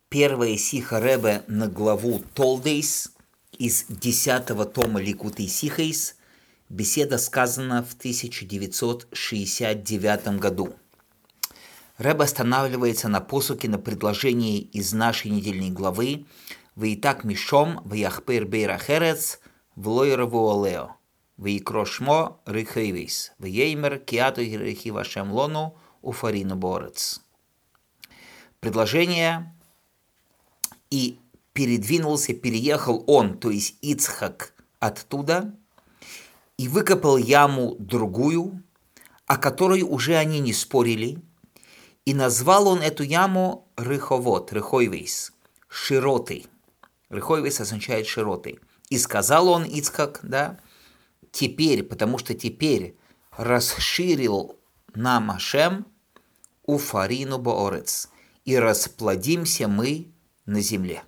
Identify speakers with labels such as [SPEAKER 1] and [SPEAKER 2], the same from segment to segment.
[SPEAKER 1] Первая сиха Ребе на главу Толдейс из 10-го тома Ликутей Сихейс. Беседа сказана в 1969 году. Ребе останавливается на посуке на предложении из нашей недельной главы «Ваитак мишом ваяхпер бейрахерец влойрову олео ваикрошмо рихейвис ваеймер киату гирехи вашем лону уфарину борец». Предложение «И переехал он, то есть Ицхак, оттуда, и выкопал яму другую, о которой уже они не спорили, и назвал он эту яму Реховот, Рехойвейс, широты. Рехойвейс означает широты. И сказал он, Ицхак, да, теперь, потому что теперь расширил нам Ашем уфарину боорец, и расплодимся мы на земле.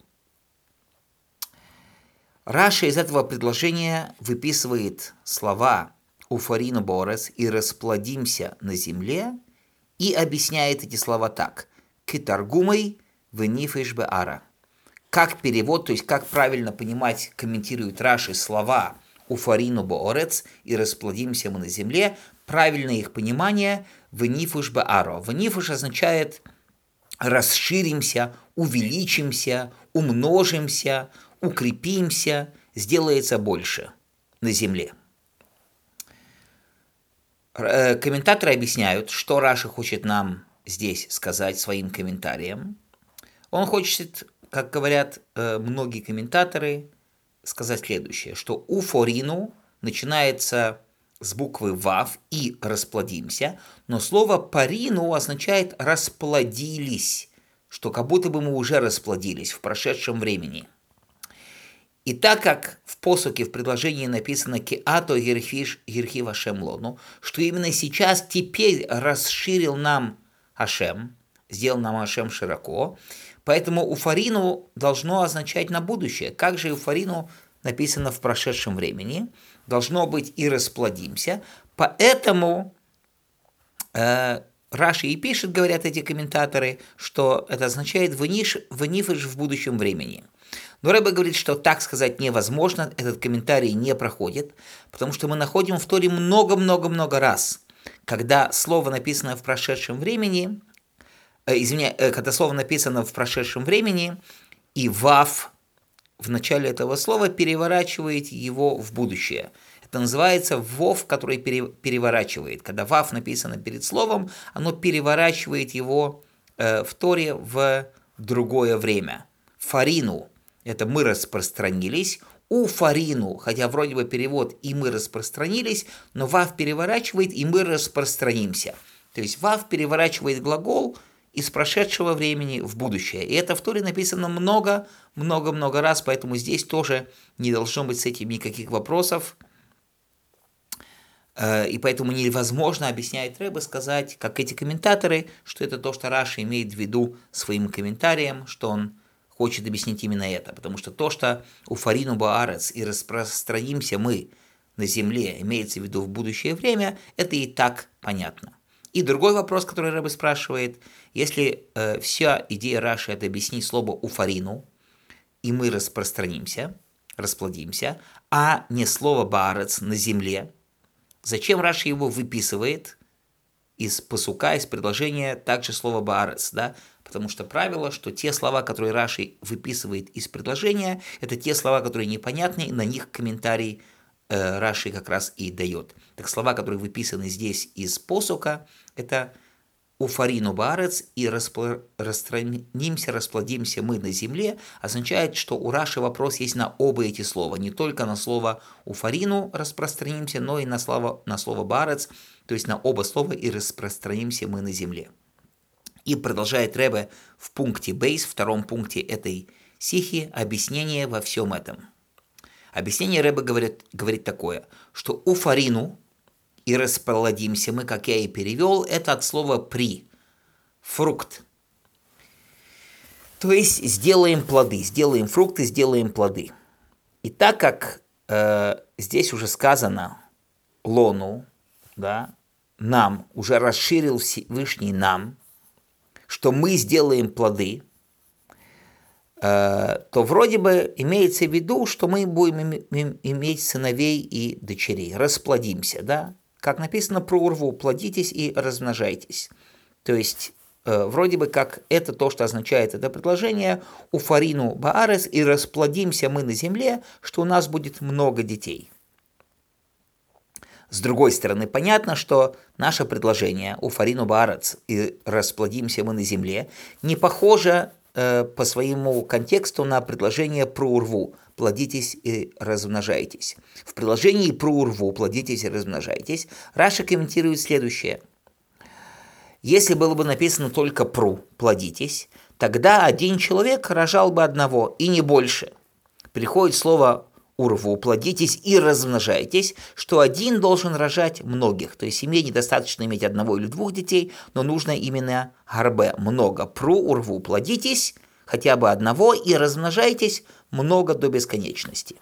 [SPEAKER 1] Раша из этого предложения выписывает слова «уфарину боорец» и «расплодимся на земле» и объясняет эти слова так: «Китаргумой венифеш беара». Как перевод, то есть как правильно понимать, комментирует Раши слова «уфарину боорец» и «расплодимся мы на земле», правильное их понимание «венифеш беаро». «Венифеш» означает расширимся, увеличимся, умножимся, укрепимся, сделается больше на земле. Комментаторы объясняют, что Раши хочет нам здесь сказать своим комментарием. Он хочет, как говорят многие комментаторы, сказать следующее, что уфорину начинается с буквы «вав» и «расплодимся», но слово «парину» означает «расплодились», что как будто бы мы уже расплодились в прошедшем времени. И так как в посуке, в предложении написано «киато гирхи вашем лону», что именно сейчас, теперь расширил нам Ашем, сделал нам Ашем широко, поэтому уфарину должно означать на будущее. Как же уфарину написано в прошедшем времени? Должно быть «и расплодимся». Поэтому Раши и пишет, говорят эти комментаторы, что это означает «вынифыш» в будущем времени. Но Ребе говорит, что так сказать невозможно, этот комментарий не проходит, потому что мы находим в Торе много-много-много раз, когда слово написано в прошедшем времени, когда слово написано в прошедшем времени, и «вав» в начале этого слова переворачивает его в будущее. Это называется «вов», который переворачивает. Когда «вав» написано перед словом, оно переворачивает его в Торе в другое время. «Фарину» – это «мы распространились», «уфарину», хотя вроде бы перевод «и мы распространились», но «вав» переворачивает «и мы распространимся». То есть «вав» переворачивает глагол из прошедшего времени в будущее. И это в Торе написано много-много-много раз, поэтому здесь тоже не должно быть с этим никаких вопросов. И поэтому невозможно, объясняет Ребе, сказать, как эти комментаторы, что это то, что Раши имеет в виду своим комментарием, что он хочет объяснить именно это. Потому что то, что уфарину баарец и распространимся мы на земле, имеется в виду в будущее время, это и так понятно. И другой вопрос, который Ребе спрашивает: если вся идея Раши – это объяснить слово «уфарину», и мы распространимся, расплодимся, а не слово «баарец» на земле, зачем Раши его выписывает из пасука, из предложения также слово «баарец», да? Потому что правило, что те слова, которые Раши выписывает из предложения, это те слова, которые непонятны, и на них комментарий Раши как раз и дает. Так слова, которые выписаны здесь из посука, это «уфарину баарец» и «распространимся, расплодимся мы на земле», означает, что у Раши вопрос есть на оба эти слова, не только на слово «уфарину» распространимся, но и на слово «баарец», то есть на оба слова «и распространимся мы на земле». И продолжает Ребе в пункте бейс, втором пункте этой сихи, объяснение во всем этом. Объяснение Ребе говорит такое, что уфарину и расплодимся мы, как я и перевел, это от слова «при», фрукт. То есть сделаем плоды, сделаем фрукты, сделаем плоды. И так как здесь уже сказано лону, да, нам, уже расширил Всевышний нам, что мы сделаем плоды, то вроде бы имеется в виду, что мы будем иметь сыновей и дочерей, расплодимся, да? Как написано про урву, плодитесь и размножайтесь. То есть вроде бы как это то, что означает это предложение «Уфарину баарес» и расплодимся мы на земле, что у нас будет много детей. С другой стороны, понятно, что наше предложение «Уфарину баарес» и расплодимся мы на земле не похоже по своему контексту на предложение про урву «плодитесь и размножайтесь». В предложении про урву «плодитесь и размножайтесь» Раши комментирует следующее. Если было бы написано только «пру» «плодитесь», тогда один человек рожал бы одного и не больше. Приходит слово «урву», «плодитесь и размножайтесь», что один должен рожать многих. То есть семье недостаточно иметь одного или двух детей, но нужно именно гарбе, много. «Пру», «урву», «плодитесь», хотя бы одного, и размножайтесь много до бесконечности.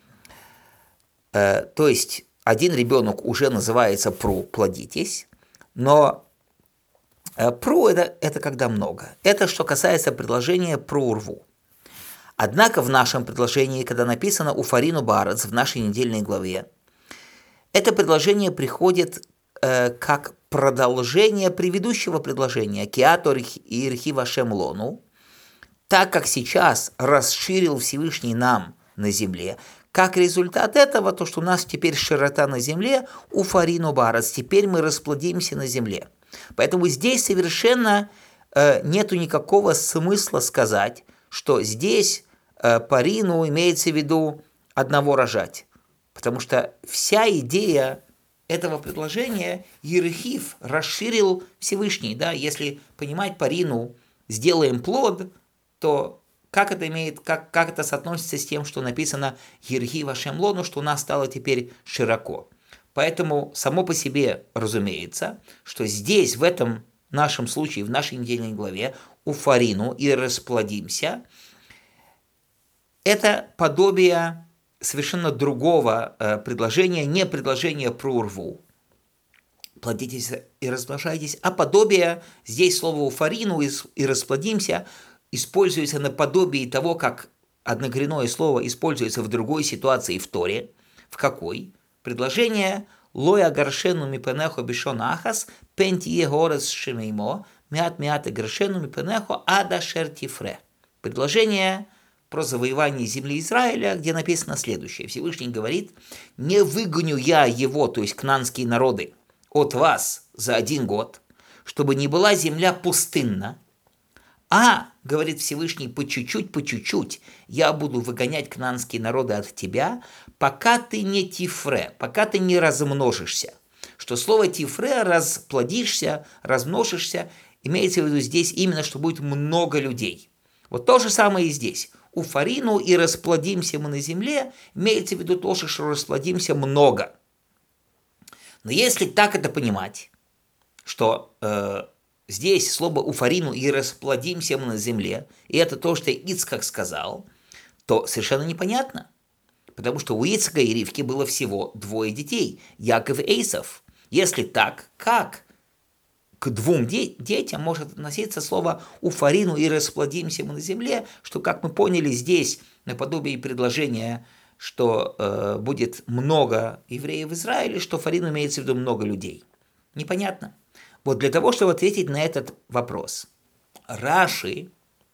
[SPEAKER 1] То есть один ребенок уже называется «пру», «плодитесь», но «пру» это когда много. Это что касается предложения «про урву». Однако в нашем предложении, когда написано «Уфарину баарес» в нашей недельной главе, это предложение приходит как продолжение предыдущего предложения «Киатор ирхи вашем лону», так как сейчас расширил Всевышний нам на земле. Как результат этого, то, что у нас теперь широта на земле, «Уфарину баарес», теперь мы расплодимся на земле. Поэтому здесь совершенно нету никакого смысла сказать, что здесь парину имеется в виду одного рожать. Потому что вся идея этого предложения Ерехив расширил Всевышний. Да? Если понимать парину, сделаем плод, то как это соотносится с тем, что написано Ерехив Ашем Лону, что у нас стало теперь широко. Поэтому само по себе разумеется, что здесь, в этом нашем случае, в нашей недельной главе, «Уфарину» и «расплодимся» – это подобие совершенно другого предложения, не предложение про урву. «Плодитесь и размножайтесь», а подобие, здесь слово «уфарину» и «расплодимся» используется наподобие того, как однокоренное слово используется в другой ситуации в Торе. В какой? Предложение «Лоя гаршену мипенехо бишона ахас, пентие горес шемеймо, мят гаршену мипенехо ада шертифре». Предложение про завоевание земли Израиля, где написано следующее. Всевышний говорит: «Не выгоню я его, то есть кнаанские народы, от вас за 1 год, чтобы не была земля пустынна, а, говорит Всевышний, по чуть-чуть, я буду выгонять кнаанские народы от тебя, пока ты не тифре, пока ты не размножишься». Что слово тифре, расплодишься, размножишься, имеется в виду здесь именно, что будет много людей. Вот то же самое и здесь. «Уфарину» и «расплодимся мы на земле» имеется в виду тоже, что расплодимся много. Но если так это понимать, что здесь слово «уфарину» и «расплодимся мы на земле», и это то, что Ицхак сказал, то совершенно непонятно. Потому что у Ицхака и Ривки было всего 2 детей, Яков и Эйсав. Если так, как к 2 детям может относиться слово «уфарину» и «расплодимся мы на земле», что, как мы поняли, здесь наподобие предложения, что будет много евреев в Израиле, что «фарину» имеется в виду много людей. Непонятно. Вот для того, чтобы ответить на этот вопрос, Раши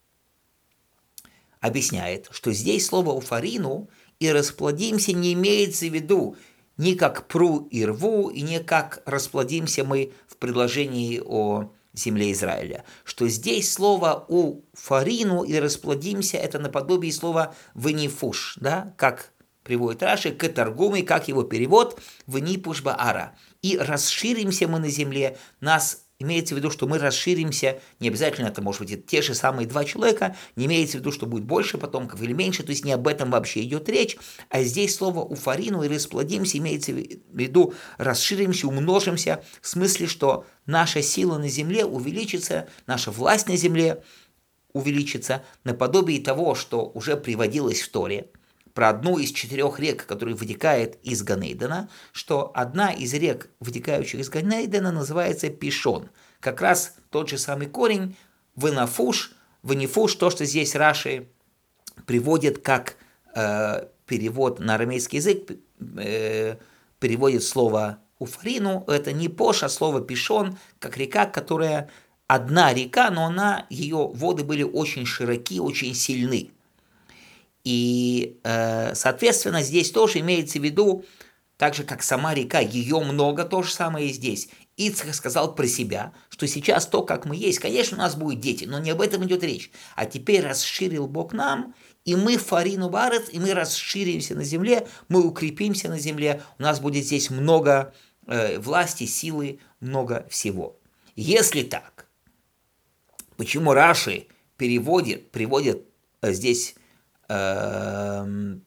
[SPEAKER 1] объясняет, что здесь слово «уфарину» и «расплодимся» не имеется в виду ни как «пру» и «рву», и не как «расплодимся» мы в предложении о земле Израиля. Что здесь слово «уфарину» и «расплодимся» это наподобие слова «венифуш», да, как приводит Раши, к торгуме, как его перевод, «венипуш баара». И расширимся мы на земле, нас имеется в виду, что мы расширимся, не обязательно это может быть те же самые 2 человека, не имеется в виду, что будет больше потомков или меньше, то есть не об этом вообще идет речь, а здесь слово «уфарину» и «расплодимся» имеется в виду расширимся, умножимся, в смысле, что наша сила на земле увеличится, наша власть на земле увеличится, наподобие того, что уже приводилось в Торе, про одну из 4 рек, которая вытекает из Ганейдена, что одна из рек, вытекающих из Ганейдена, называется Пишон. Как раз тот же самый корень, венифуш, то, что здесь Раши приводит как перевод на арамейский язык, переводит слово уфарину, это не пош, а слово пишон, как река, которая одна река, но ее воды были очень широки, очень сильны. И, соответственно, здесь тоже имеется в виду, так же, как сама река, ее много, то же самое и здесь. Ицхак сказал про себя, что сейчас то, как мы есть, конечно, у нас будут дети, но не об этом идет речь. А теперь расширил Бог нам, и мы фарину барец, и мы расширимся на земле, мы укрепимся на земле, у нас будет здесь много власти, силы, много всего. Если так, почему Раши приводит здесь Таргум,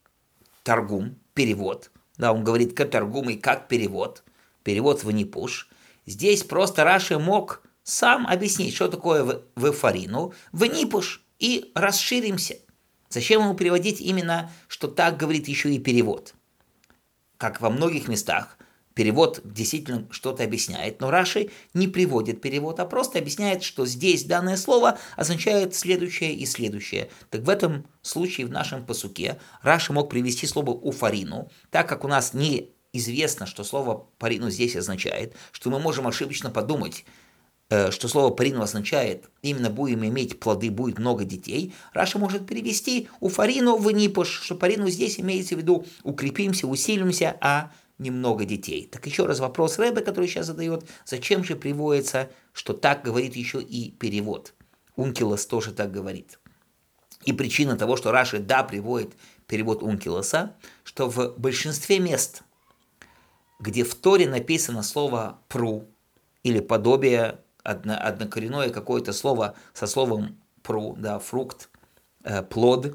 [SPEAKER 1] перевод, да, он говорит как Таргум и как перевод в Нипуш. Здесь просто Раши мог сам объяснить, что такое в фарину, в Нипуш, и расширимся. Зачем ему переводить именно, что так говорит еще и перевод? Как во многих местах, перевод действительно что-то объясняет, но Раши не приводит перевод, а просто объясняет, что здесь данное слово означает следующее и следующее. Так в этом случае, в нашем пасуке, Раши мог привести слово уфарину, так как у нас не известно, что слово парину здесь означает, что мы можем ошибочно подумать, что слово парину означает, именно будем иметь плоды, будет много детей, Раша может перевести уфарину в нипош, что парину здесь имеется в виду укрепимся, усилимся, а немного детей. Так еще раз вопрос Ребе, который сейчас задает, зачем же приводится, что так говорит еще и перевод. Ункилос тоже так говорит. И причина того, что Раши приводит перевод Ункилоса, что в большинстве мест, где в Торе написано слово «пру» или подобие, однокоренное какое-то слово со словом «пру», да, фрукт, плод,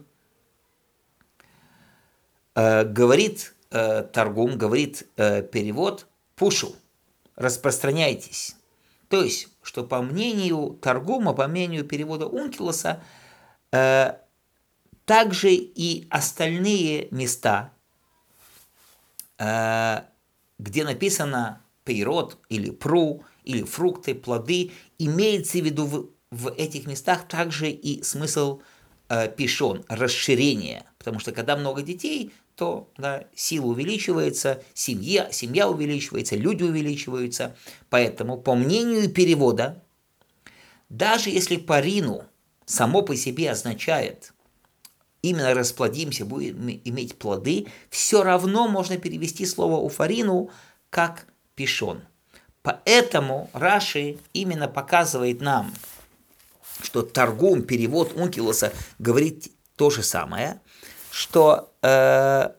[SPEAKER 1] говорит Таргум, говорит перевод «пушу», распространяйтесь. То есть, что по мнению Таргума, по мнению перевода Ункилоса, также и остальные места, где написано «пейрот» или «пру», или «фрукты», «плоды», имеется в виду в этих местах также и смысл пишон, расширение. Потому что когда много детей, то сила увеличивается, семья увеличивается, люди увеличиваются. Поэтому, по мнению перевода, даже если парину само по себе означает именно расплодимся, будем иметь плоды, все равно можно перевести слово уфарину как пишон. Поэтому Раши именно показывает нам, что Таргум, перевод Ункилоса, говорит то же самое, что то,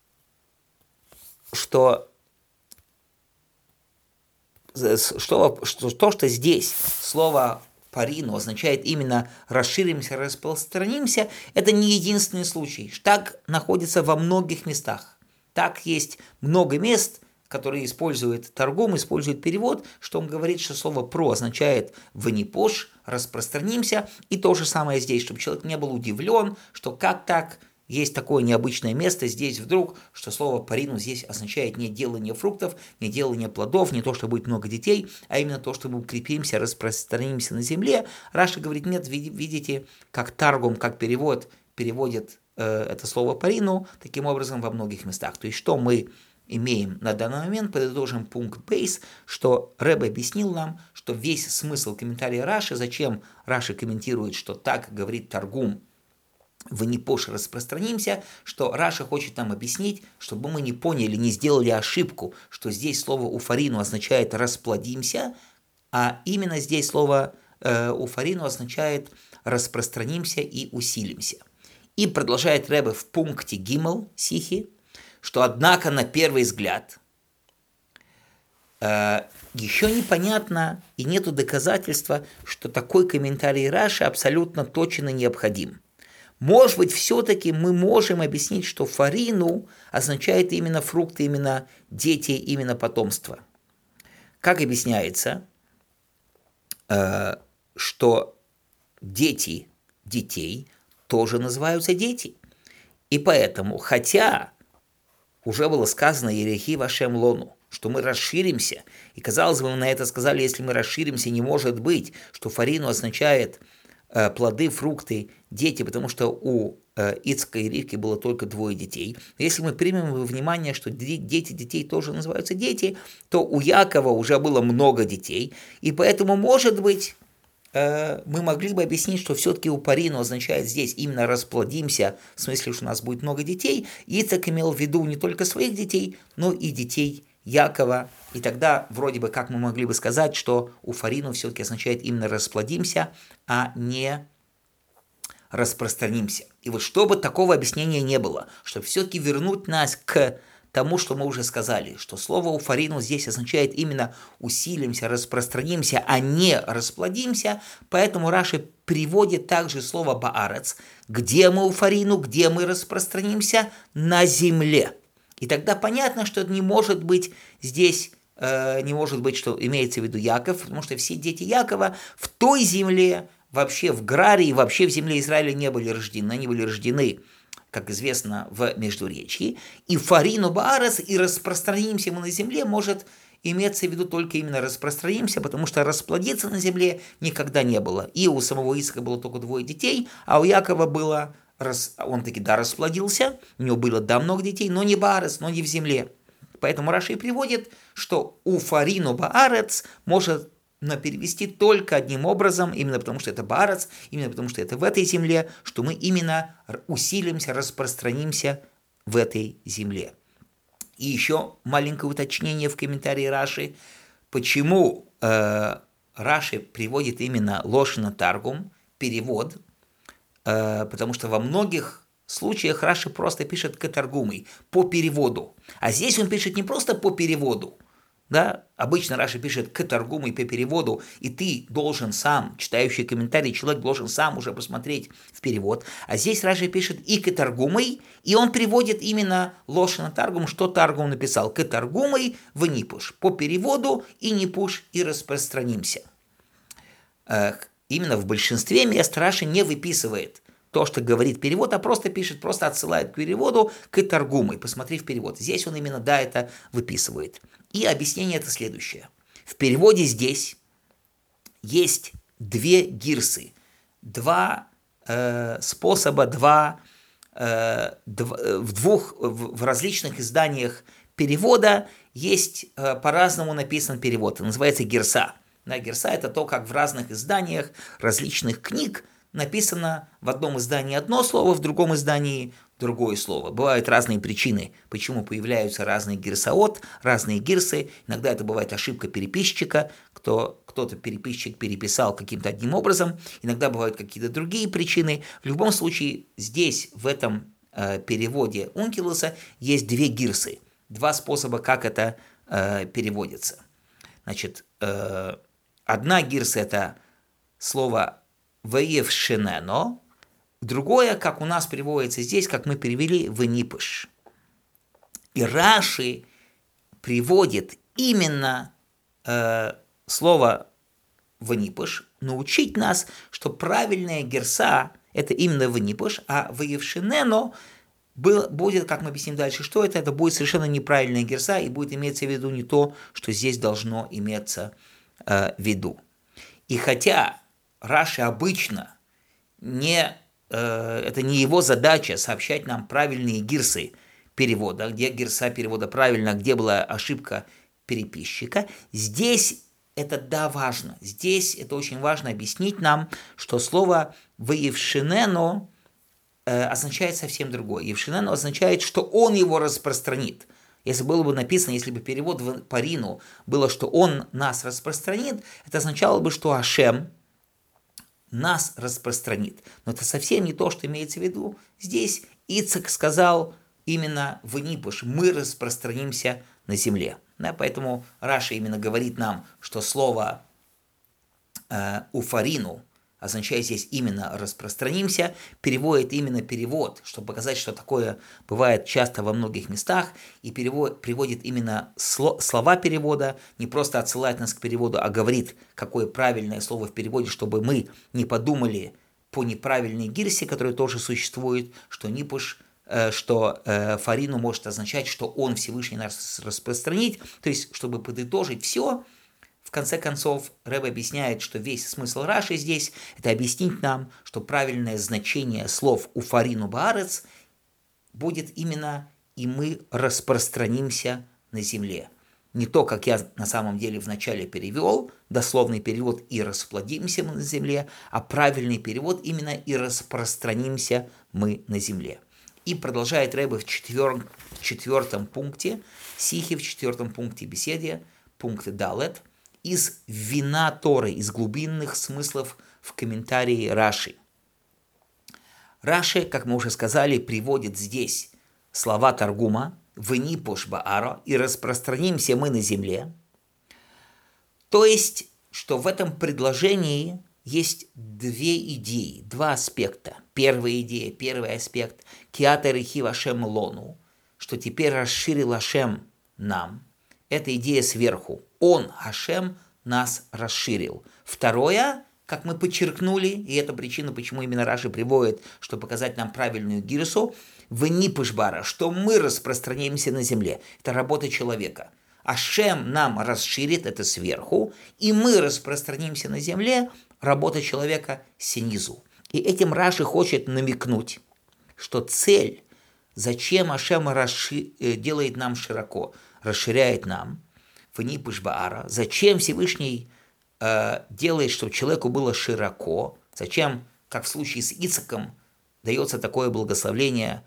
[SPEAKER 1] что здесь слово парину означает именно расширимся, распространимся, это не единственный случай. Так находится во многих местах. Так есть много мест, которые использует Таргум, использует перевод, что он говорит, что слово «про» означает «ванипош», «распространимся», и то же самое здесь, чтобы человек не был удивлен, что как так, есть такое необычное место здесь вдруг, что слово «парину» здесь означает не делание фруктов, не делание плодов, не то, что будет много детей, а именно то, что мы укрепимся, распространимся на земле. Раша говорит, нет, видите, как Таргум, как переводит это слово «парину», таким образом во многих местах. То есть, что мы имеем на данный момент, подытожим пункт бейс, что Ребе объяснил нам, что весь смысл комментария Раши, зачем Раши комментирует, что так говорит Таргум, в Нипош распространимся, что Раша хочет нам объяснить, чтобы мы не поняли, не сделали ошибку, что здесь слово уфарину означает расплодимся, а именно здесь слово уфарину означает распространимся и усилимся. И продолжает Ребе в пункте Гимел Сихи, что, однако, на первый взгляд, еще непонятно и нету доказательства, что такой комментарий Раши абсолютно точно необходим. Может быть, все-таки мы можем объяснить, что фарину означает именно фрукты, именно дети, именно потомство. Как объясняется, что детей тоже называются дети. И поэтому, хотя уже было сказано «Ерехи вашем лону», что мы расширимся, и, казалось бы, мы на это сказали, если мы расширимся, не может быть, что фарину означает плоды, фрукты, дети, потому что у Ицка и Ривки было только 2 детей. Если мы примем во внимание, что дети детей тоже называются дети, то у Якова уже было много детей, и поэтому, может быть, мы могли бы объяснить, что все-таки упарину означает здесь именно расплодимся, в смысле, что у нас будет много детей. Ицак имел в виду не только своих детей, но и детей Якова. И тогда вроде бы как мы могли бы сказать, что уфарину все-таки означает именно расплодимся, а не распространимся. И вот чтобы такого объяснения не было, чтобы все-таки вернуть нас к тому, что мы уже сказали, что слово уфарину здесь означает именно усилимся, распространимся, а не расплодимся, поэтому Раши приводит также слово баарец, где мы уфарину, где мы распространимся, на земле. И тогда понятно, что это не может быть здесь, не может быть, что имеется в виду Яков, потому что все дети Якова в той земле, вообще в Граре и вообще в земле Израиля не были рождены, они были рождены, как известно, в Междуречии, и фарину баарес, и распространимся мы на земле, может иметься в виду только именно распространимся, потому что расплодиться на земле никогда не было. И у самого Ицхака было только 2 детей, а у Якова было, он таки да расплодился, у него было да много детей, но не баарес, но не в земле. Поэтому Раши приводит, что у фарину баарец может перевести только одним образом, именно потому что это баарец, именно потому что это в этой земле, что мы именно усилимся, распространимся в этой земле. И еще маленькое уточнение в комментарии Раши, почему Раши приводит именно лошина таргум, перевод, потому что во многих случаях Раши просто пишет катаргумой, по переводу, а здесь он пишет не просто по переводу. Да? Обычно Раши пишет к торгуму и по переводу, и ты должен сам, читающий комментарий, человек должен сам уже посмотреть в перевод. А здесь Раши пишет и к торгумой, и он приводит именно лошина таргум, что таргум написал. К торгумой в нипуш, по переводу и нипуш и распространимся. Именно в большинстве мест Раши не выписывает то, что говорит перевод, а просто пишет, просто отсылает к переводу, к торгумой. Посмотри в перевод. Здесь он именно, да, это выписывает. И объяснение это следующее. В переводе здесь есть 2 гирсы, 2 способа, в различных изданиях перевода есть по-разному написан перевод. Это называется гирса. Да, гирса – это то, как в разных изданиях различных книг написано в одном издании одно слово, в другом издании другое слово. Бывают разные причины, почему появляются разные гирсаот, разные гирсы. Иногда это бывает ошибка переписчика, кто-то переписчик переписал каким-то одним образом. Иногда бывают какие-то другие причины. В любом случае, здесь, в этом переводе Ункилуса, есть 2 гирсы, 2 способа, как это переводится. Значит, одна гирса – это слово «ваевшенено», другое, как у нас переводится здесь, как мы перевели, «венипыш». И Раши приводит именно слово «венипыш», научить нас, что правильная герса – это именно «венипыш», а «ваевшенено» будет, как мы объясним дальше, что это будет совершенно неправильная герса, и будет иметься в виду не то, что здесь должно иметься в виду. И хотя Раши обычно это не его задача сообщать нам правильные гирсы перевода, где гирса перевода правильно, где была ошибка переписчика, здесь это да важно. Здесь это очень важно объяснить нам, что слово «ваевшенено» означает совсем другое. «Евшенено» означает, что он его распространит. Если было бы написано, если бы перевод в парину было, что он нас распространит, это означало бы, что Ашем нас распространит. Но это совсем не то, что имеется в виду. Здесь Ицхак сказал именно в Нипуш, мы распространимся на земле. Да, поэтому Раши именно говорит нам, что слово уфарину означает здесь именно распространимся, переводит именно перевод, чтобы показать, что такое бывает часто во многих местах, и приводит именно слова перевода, не просто отсылает нас к переводу, а говорит, какое правильное слово в переводе, чтобы мы не подумали по неправильной гирсе, которая тоже существует, что нипуш, что фарину может означать, что он Всевышний нас распространит, то есть, чтобы подытожить все, В конце концов, Рэбе объясняет, что весь смысл Раши здесь – это объяснить нам, что правильное значение слов «уфарину баарец» будет именно «и мы распространимся на земле». Не то, как я на самом деле вначале перевел, дословный перевод «и расплодимся мы на земле», а правильный перевод именно «и распространимся мы на земле». И продолжает Рэбе в четвертом пункте, сихе в четвертом пункте беседы, пункт Далет, из вина Торы, из глубинных смыслов в комментарии Раши. Раши, как мы уже сказали, приводит здесь слова Таргума «Венипош бааро» и «распространимся мы на земле». То есть, что в этом предложении есть две идеи, два аспекта. Первая идея, первый аспект «Киата рехи Ашем лону», что теперь расширил Ашем нам. Это идея сверху. Он, Ашем, нас расширил. Второе, как мы подчеркнули, и это причина, почему именно Раши приводит, чтобы показать нам правильную гирсу, «Венипышбара», что мы распространяемся на земле. Это работа человека. Ашем нам расширит, это сверху, и мы распространимся на земле, работа человека снизу. И этим Раши хочет намекнуть, что цель, зачем Ашем делает нам широко, расширяет нам, «Венипышбара», зачем Всевышний делает, чтобы человеку было широко, зачем, как в случае с Ицхаком, дается такое благословение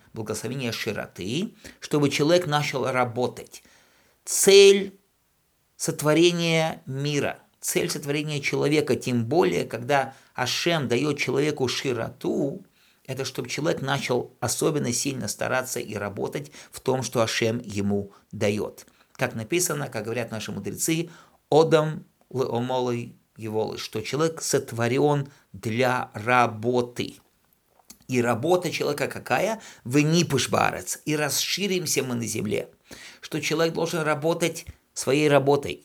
[SPEAKER 1] широты, чтобы человек начал работать. Цель сотворения мира, цель сотворения человека, тем более, когда Ашем дает человеку широту, это чтобы человек начал особенно сильно стараться и работать в том, что Ашем ему дает. Как написано, как говорят наши мудрецы, «Одам леомолой еволы», что человек сотворен для работы. И работа человека какая? «Венипуш баарец», и расширимся мы на земле. Что человек должен работать своей работой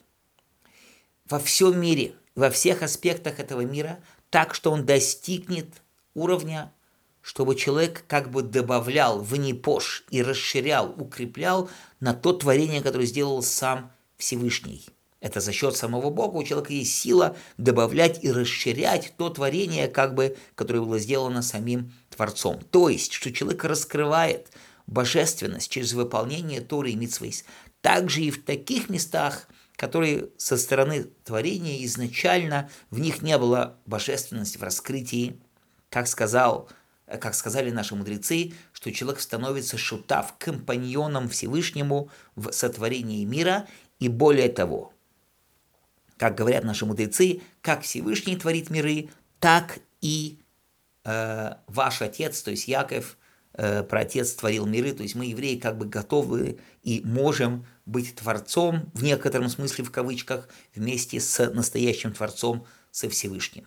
[SPEAKER 1] во всем мире, во всех аспектах этого мира, так, что он достигнет уровня, чтобы человек как бы добавлял венипош и расширял, укреплял на то творение, которое сделал сам Всевышний. Это за счет самого Бога у человека есть сила добавлять и расширять то творение, которое было сделано самим Творцом. То есть, что человек раскрывает божественность через выполнение Торы и мицвейс. Также и в таких местах, которые со стороны творения изначально в них не было божественности в раскрытии, как сказали наши мудрецы, что человек становится шутав, компаньоном Всевышнему в сотворении мира, и более того, как говорят наши мудрецы, как Всевышний творит миры, так и ваш отец, то есть Яков, праотец творил миры, то есть мы, евреи, готовы и можем быть творцом, в некотором смысле, в кавычках, вместе с настоящим творцом, со Всевышним.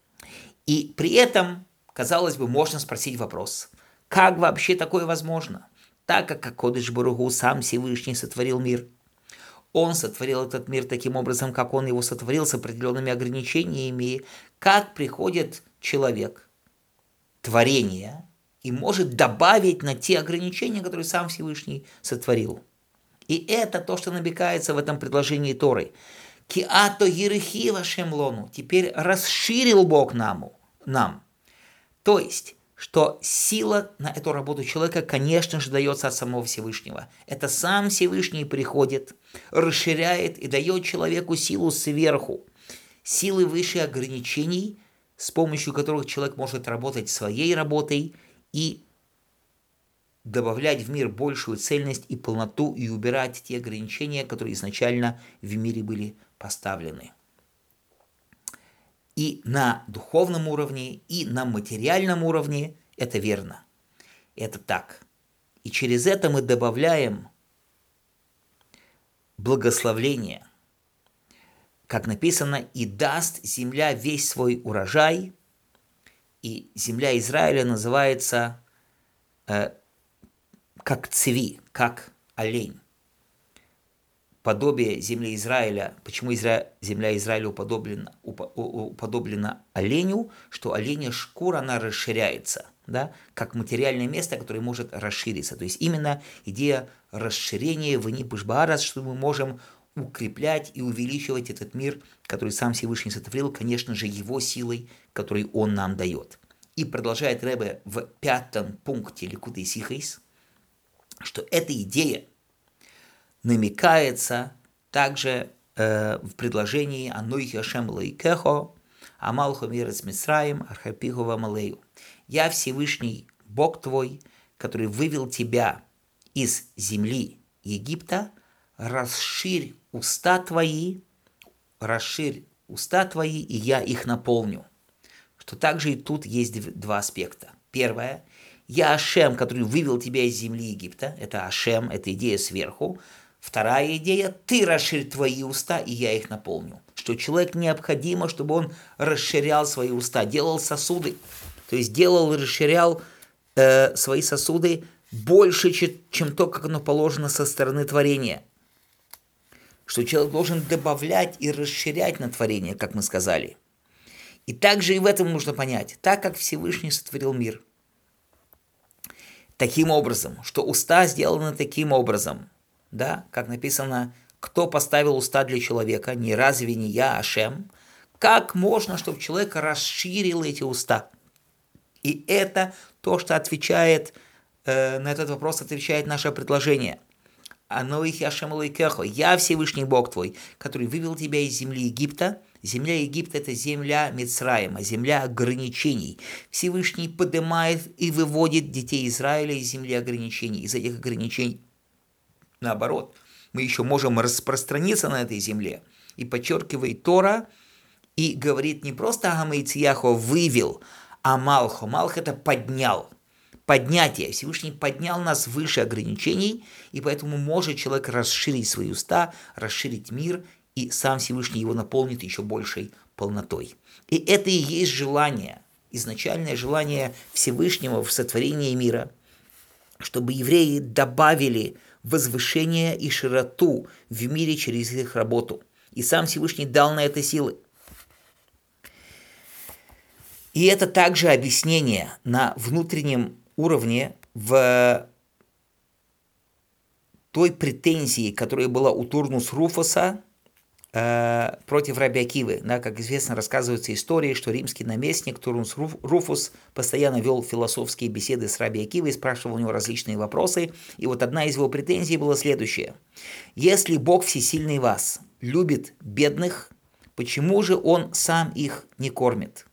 [SPEAKER 1] И при этом, казалось бы, можно спросить вопрос, как вообще такое возможно? Так как Кодеш Баругу, сам Всевышний, сотворил мир, он сотворил этот мир таким образом, как он его сотворил, с определенными ограничениями, как приходит человек, творение, и может добавить на те ограничения, которые сам Всевышний сотворил. И это то, что намекается в этом предложении Торы. «Киато ерехи Ашем лону», теперь расширил Бог нам. То есть, что сила на эту работу человека, конечно же, дается от самого Всевышнего. Это сам Всевышний приходит, расширяет и дает человеку силу сверху, силы выше ограничений, с помощью которых человек может работать своей работой и добавлять в мир большую цельность и полноту и убирать те ограничения, которые изначально в мире были поставлены. И на духовном уровне, и на материальном уровне это верно. Это так. И через это мы добавляем благословление. Как написано, «И даст земля весь свой урожай». И земля Израиля называется как цви, как олень. Подобие земли Израиля, почему земля Израиля уподоблена оленю, что оленя шкура, она расширяется, да, как материальное место, которое может расшириться. То есть именно идея расширения венипуш баарец, что мы можем укреплять и увеличивать этот мир, который сам Всевышний сотворил, конечно же, его силой, которую он нам дает. И продолжает Ребе в 5 пункте Ликутей Сихейс, что эта идея намекается также в предложении «Ануихи Ашем Лоикехо, Амалху Мирец Мисраим, Архапиху Вамалею». «Я Всевышний Бог твой, который вывел тебя из земли Египта, расширь уста твои, и я их наполню». Что также и тут есть два аспекта. Первое. Я Ашем, который вывел тебя из земли Египта. Это Ашем, это идея сверху. Вторая идея. Ты расширь твои уста, и я их наполню. Что человек необходимо, чтобы он расширял свои уста, делал сосуды. То есть расширял свои сосуды больше, чем то, как оно положено со стороны творения. Что человек должен добавлять и расширять на творение, как мы сказали. И также и в этом нужно понять, так как Всевышний сотворил мир, таким образом, что уста сделаны таким образом, да, как написано, кто поставил уста для человека, не разве не я, Ашем, как можно, чтобы человек расширил эти уста? И это то, что отвечает, на этот вопрос отвечает наше предложение. «Ануихи Ашем Элокехо, я Всевышний Бог твой, который вывел тебя из земли Египта». Земля Египта – это земля Мицраима, земля ограничений. Всевышний поднимает и выводит детей Израиля из земли ограничений, из этих ограничений. Наоборот, мы еще можем распространиться на этой земле. И подчеркивает Тора, и говорит не просто Агамейцияхо вывел, а Малхо. Малх – это поднял. Поднятие. Всевышний поднял нас выше ограничений, и поэтому может человек расширить свои уста, расширить мир, и сам Всевышний его наполнит еще большей полнотой. И это и есть желание, изначальное желание Всевышнего в сотворении мира, чтобы евреи добавили возвышение и широту в мире через их работу. И сам Всевышний дал на это силы. И это также объяснение на внутреннем уровне в той претензии, которая была у Турнус Руфуса против Раби Акивы. Да, как известно, рассказываются истории, что римский наместник Турнус Руфус постоянно вел философские беседы с Раби Акивой, спрашивал у него различные вопросы. И вот одна из его претензий была следующая. Если Бог всесильный вас любит бедных, почему же Он сам их не кормит?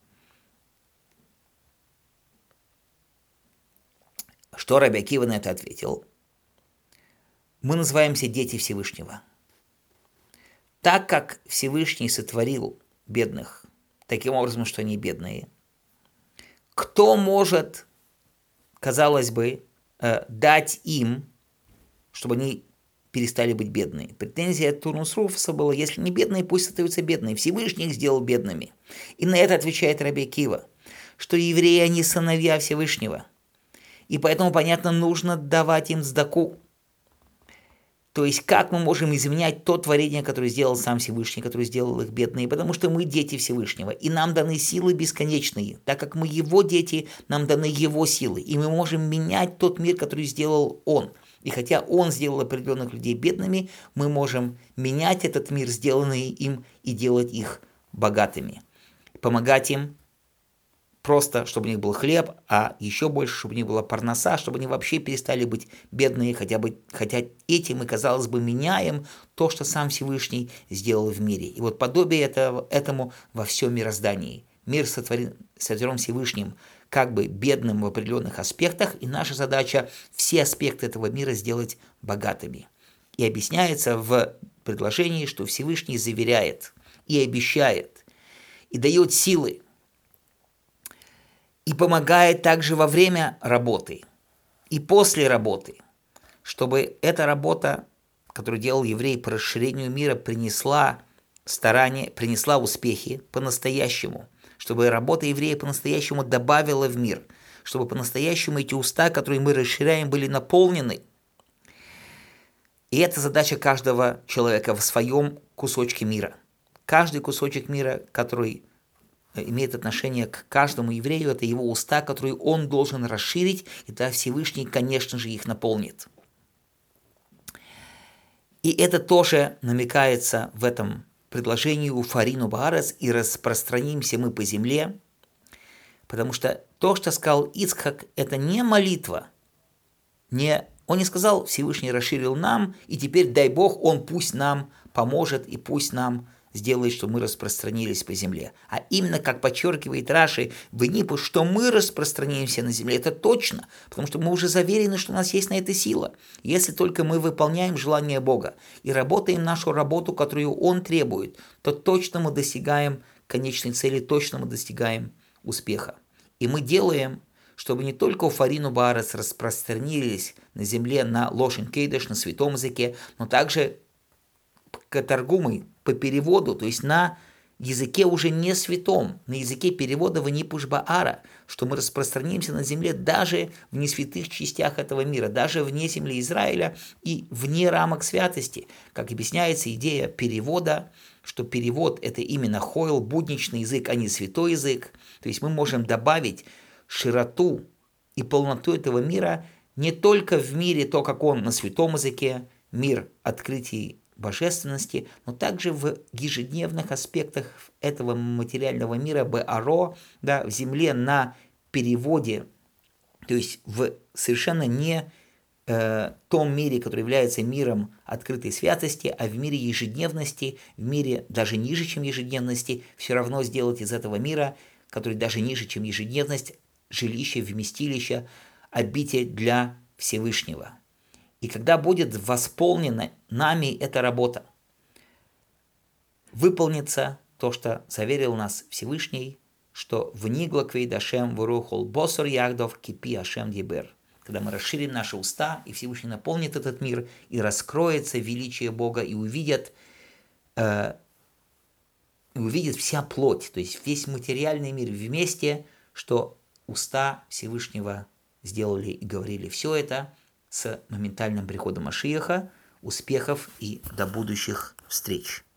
[SPEAKER 1] Что Раби Акива на это ответил? Мы называемся дети Всевышнего. Так как Всевышний сотворил бедных таким образом, что они бедные, кто может, казалось бы, дать им, чтобы они перестали быть бедными? Претензия Турнус Руфуса была, если не бедные, пусть остаются бедные. Всевышний их сделал бедными. И на это отвечает Раби Акива, что евреи, они сыновья Всевышнего. И поэтому, понятно, нужно давать им цдаку. То есть, как мы можем изменять то творение, которое сделал сам Всевышний, который сделал их бедные, потому что мы дети Всевышнего, и нам даны силы бесконечные. Так как мы его дети, нам даны его силы, и мы можем менять тот мир, который сделал он. И хотя он сделал определенных людей бедными, мы можем менять этот мир, сделанный им, и делать их богатыми. Помогать им просто, чтобы у них был хлеб, а еще больше, чтобы у них была парноса, чтобы они вообще перестали быть бедные, хотя этим мы, казалось бы, меняем то, что сам Всевышний сделал в мире. И вот подобие этому во всем мироздании. Мир сотворен Всевышним как бы бедным в определенных аспектах, и наша задача все аспекты этого мира сделать богатыми. И объясняется в предложении, что Всевышний заверяет и обещает, и дает силы, и помогает также во время работы и после работы, чтобы эта работа, которую делал еврей по расширению мира, принесла успехи по-настоящему, чтобы работа еврея по-настоящему добавила в мир, чтобы по-настоящему эти уста, которые мы расширяем, были наполнены. И это задача каждого человека в своем кусочке мира. Каждый кусочек мира, который имеет отношение к каждому еврею, это его уста, которые он должен расширить, и тогда Всевышний, конечно же, их наполнит. И это тоже намекается в этом предложении «Уфарину баарец» и распространимся мы по земле, потому что то, что сказал Ицхак, это не молитва, он не сказал, Всевышний расширил нам, и теперь, дай Бог, он пусть нам поможет и пусть нам сделает, чтобы мы распространились по земле. А именно, как подчеркивает Раши, что мы распространимся на земле, это точно, потому что мы уже заверены, что у нас есть на это сила. Если только мы выполняем желание Бога и работаем нашу работу, которую Он требует, то точно мы достигаем конечной цели, точно мы достигаем успеха. И мы делаем, чтобы не только Уфарину баарец распространились на земле на лошен кейдеш, на святом языке, но также катаргумы по переводу, то есть на языке уже не святом, на языке перевода ванипуш баара, что мы распространимся на земле даже в несвятых частях этого мира, даже вне земли Израиля и вне рамок святости. Как объясняется идея перевода, что перевод – это именно хойл, будничный язык, а не святой язык. То есть мы можем добавить широту и полноту этого мира не только в мире, то, как он на святом языке, мир открытий божественности, но также в ежедневных аспектах этого материального мира беаро, да, в земле на переводе, то есть в совершенно не том мире, который является миром открытой святости, а в мире ежедневности, в мире даже ниже, чем ежедневности, все равно сделать из этого мира, который даже ниже, чем ежедневность, жилище, вместилище, обитель для Всевышнего. И когда будет восполнена нами эта работа, выполнится то, что заверил нас Всевышний, что «Внигла квейд Ашем вырухол босор ягдов кипи Ашем дибер». Когда мы расширим наши уста, и Всевышний наполнит этот мир, и раскроется величие Бога, и увидит вся плоть, то есть весь материальный мир вместе, что уста Всевышнего сделали и говорили все это с моментальным приходом Машиаха. Успехов и до будущих встреч!